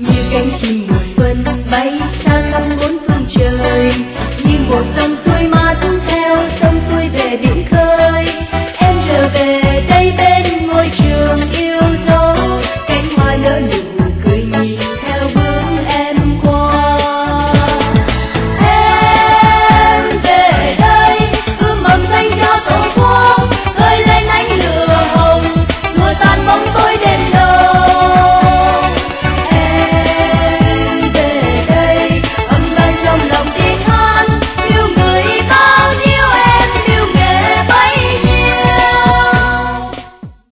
như cánh chim mùa xuân bay xa khắp bốn phương trời, như một dòng